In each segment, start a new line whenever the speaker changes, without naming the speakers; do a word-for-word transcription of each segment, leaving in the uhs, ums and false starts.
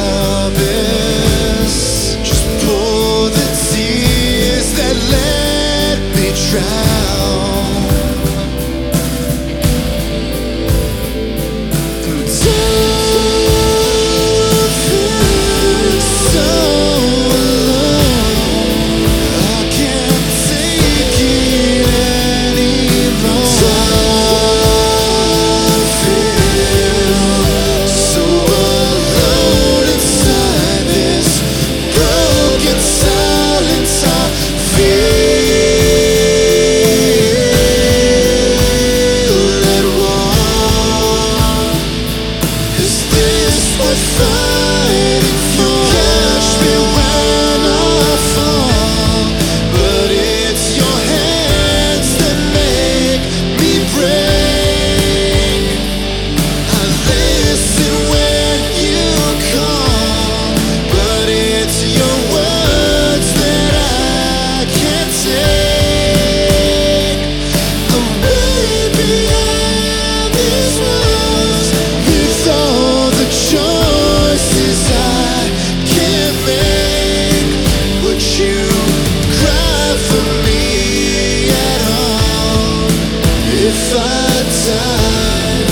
job is just pour the tears that let me drown. And don't feel so alone. I can't take it anymore. Don't feel so alone inside this broken silence. I feel at war. Is this worth fighting for? Catch me when I fall, but it's your hands that make me break. I listen when you call, but it's your words that I can't take. I'm way beyond these walls with all the choices I can't make. Would you cry for me at all if I died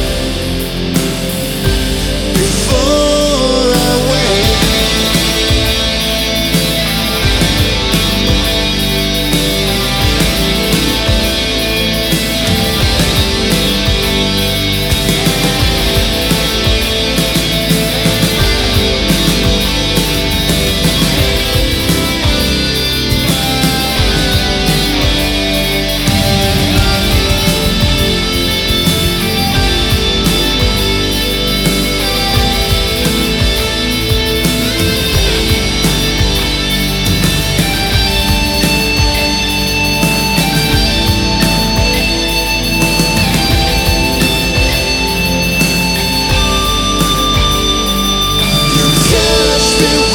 before I wake? You touch me